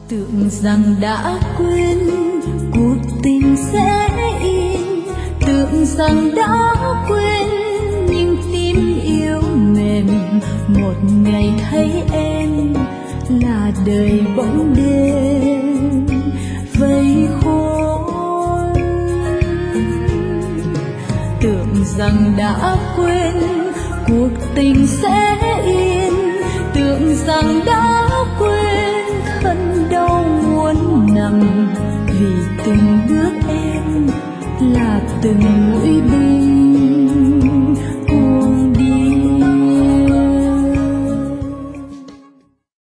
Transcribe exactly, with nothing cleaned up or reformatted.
Tưởng rằng đã quên cuộc tình sẽ yên, tưởng rằng đã quên nhưng tim yêu mềm. Một ngày thấy em là đời bỗng đêm vây khốn. Tưởng rằng đã quên cuộc tình sẽ yên, tưởng rằng đã quên thân đau muốn nằm, vì từng bước em là từng mũi bi.